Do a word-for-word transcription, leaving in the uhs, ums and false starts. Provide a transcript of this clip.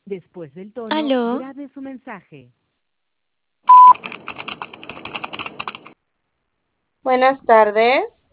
Después del tono, Aló, grabe su mensaje. Buenas tardes.